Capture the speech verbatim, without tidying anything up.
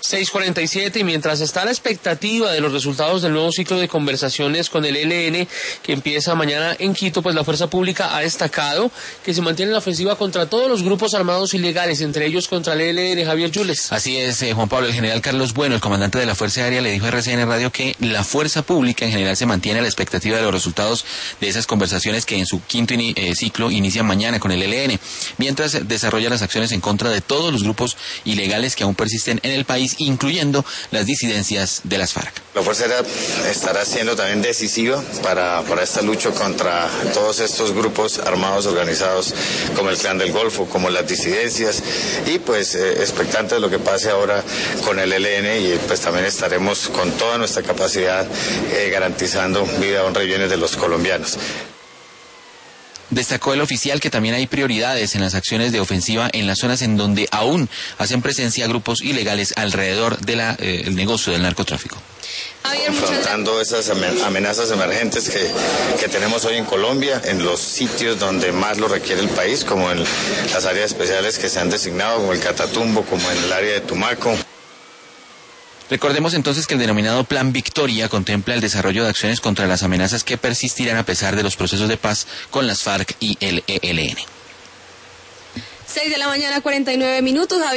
seis cuarenta y siete, y mientras está la expectativa de los resultados del nuevo ciclo de conversaciones con el E L N que empieza mañana en Quito, pues la Fuerza Pública ha destacado que se mantiene la ofensiva contra todos los grupos armados ilegales, entre ellos contra el E L N. Javier Yules. Así es, eh, Juan Pablo. El general Carlos Bueno, el comandante de la Fuerza Aérea, le dijo a R C N Radio que la Fuerza Pública en general se mantiene a la expectativa de los resultados de esas conversaciones que en su quinto ini- eh, ciclo inician mañana con el E L N, mientras desarrolla las acciones en contra de todos los grupos ilegales que aún persisten en el país, incluyendo las disidencias de las FARC. La Fuerza Aérea estará siendo también decisiva para, para esta lucha contra todos estos grupos armados organizados como el Clan del Golfo, como las disidencias, y pues eh, expectante de lo que pase ahora con el E L N, y pues también estaremos con toda nuestra capacidad eh, garantizando vida, honra y bienes de los colombianos. Destacó el oficial que también hay prioridades en las acciones de ofensiva en las zonas en donde aún hacen presencia grupos ilegales alrededor del eh, negocio del narcotráfico. Confrontando esas amenazas emergentes que, que tenemos hoy en Colombia, en los sitios donde más lo requiere el país, como en las áreas especiales que se han designado, como el Catatumbo, como en el área de Tumaco. Recordemos entonces que el denominado Plan Victoria contempla el desarrollo de acciones contra las amenazas que persistirán a pesar de los procesos de paz con las FARC y el E L N. seis de la mañana, cuarenta y nueve minutos.